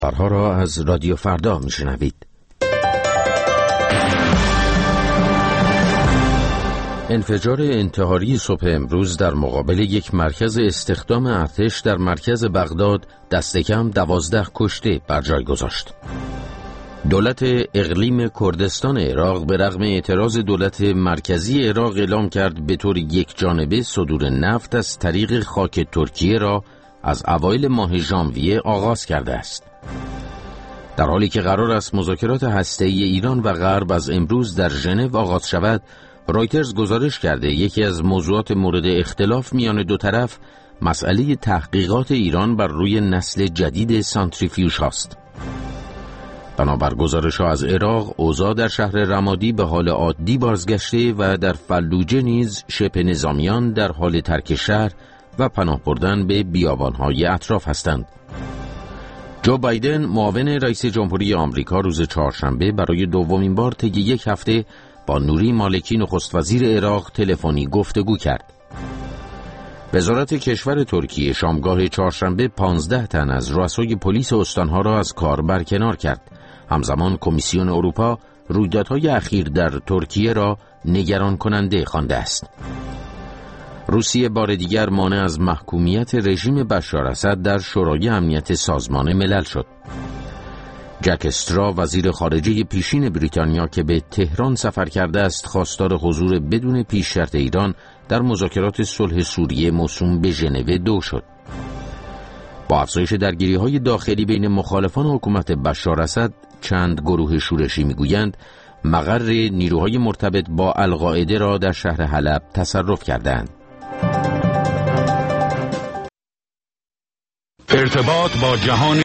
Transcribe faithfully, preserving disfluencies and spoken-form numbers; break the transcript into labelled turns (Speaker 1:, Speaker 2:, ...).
Speaker 1: خبرها را از رادیو فردا میشنوید. انفجار انتحاری صبح امروز در مقابل یک مرکز استخدام ارتش در مرکز بغداد دست کم دوازده کشته بر جای گذاشت. دولت اقلیم کردستان عراق به رغم اعتراض دولت مرکزی عراق اعلام کرد به طور یک جانبه صدور نفت از طریق خاک ترکیه را از اوایل ماه ژانویه آغاز کرده است. در حالی که قرار است مذاکرات هسته‌ای ایران و غرب از امروز در ژنو آغاز شود، رایترز گزارش کرده یکی از موضوعات مورد اختلاف میان دو طرف مسئله تحقیقات ایران بر روی نسل جدید سانتریفیوژ هاست. بنابر گزارش‌ها از عراق، اوضاع در شهر رمادی به حال عادی بازگشته و در فلوجه نیز شبه نظامیان در حال ترک شهر و پناه بردن به بیابان‌های اطراف هستند. جو بایدن معاون رئیس جمهوری آمریکا روز چهارشنبه برای دومین بار طی یک هفته با نوری مالکی نخست وزیر عراق تلفنی گفتگو کرد. وزارت کشور ترکیه شامگاه چهارشنبه پانزده تن از رؤسای پلیس استانها را از کار برکنار کرد. همزمان کمیسیون اروپا رویدادهای اخیر در ترکیه را نگران کننده خوانده است. روسیه بار دیگر مانع از محکومیت رژیم بشار اسد در شورای امنیت سازمان ملل شد. جک استرا وزیر خارجه پیشین بریتانیا که به تهران سفر کرده است، خواستار حضور بدون پیش شرط ایران در مذاکرات صلح سوریه موسوم به ژنو دو شد. با افزایش درگیری‌های داخلی بین مخالفان حکومت بشار اسد، چند گروه شورشی می‌گویند مقر نیروهای مرتبط با القاعده را در شهر حلب تصرف کردند.
Speaker 2: ارتباط با جهان